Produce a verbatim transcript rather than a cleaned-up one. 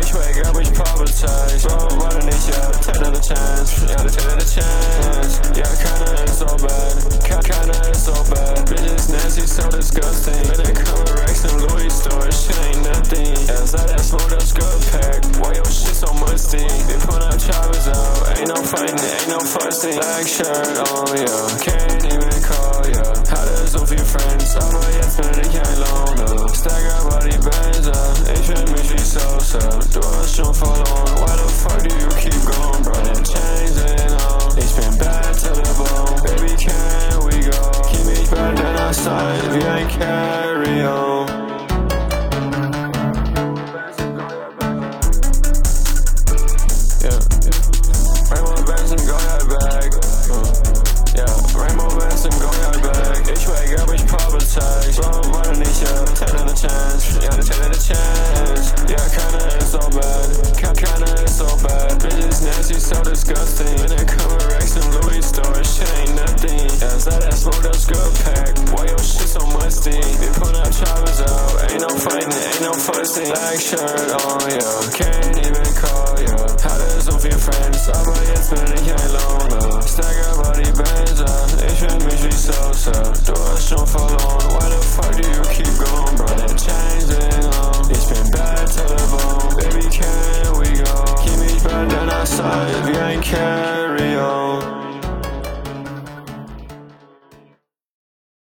Ich wake up, ich prioritize. Bro, warte nicht ab, take another chance. Ja, take another chance. Ja, keiner ist so bad. Ke keiner ist so bad. Bitches nasty, so disgusting. Wenn der Cover Rex im Louis Store, shit ain't nothing. Er sagt, er smoked das good pack. Why your shit so musty? Wir put up choppers out. Ain't no fighting, ain't no fussing. Black shirt on, yeah. Can't even call, yeah. Hatte so viel Friends, aber jetzt bin ich ein Loner. Stagger Body Benzer, ich fühl mich wie Sosa. Du hast schon verloren, why the fuck do you keep going, bro? The chains ain't on, ich bin bad to the bone. Baby, can we go? Keep mich bad than outside, wie ein Carry on. Yeah, yeah. Rainbow Benson, go ahead back. Uh, yeah, Rainbow Benson, go ahead back. Ich wake up, ich prioritize. Bro, warte nicht ab, take another chance. Yeah, take another chance. Yeah, keiner ist so bad. Ke keiner ist so bad. Bitches nasty, so disgusting. Wenn der Cover Rex im Louis Store, shit ain't nothing. Er sagt, er smoked das good pack. Why your shit so musty? Wir put up choppers out. Ain't no fighting, ain't no fussing. Black shirt on, yeah. Can't even call, yeah. Hatte so viel Friends, aber jetzt bin ich ein Loner. Stagger Body Benzer, ich fühl mich wie Sosa. Du hast schon verloren.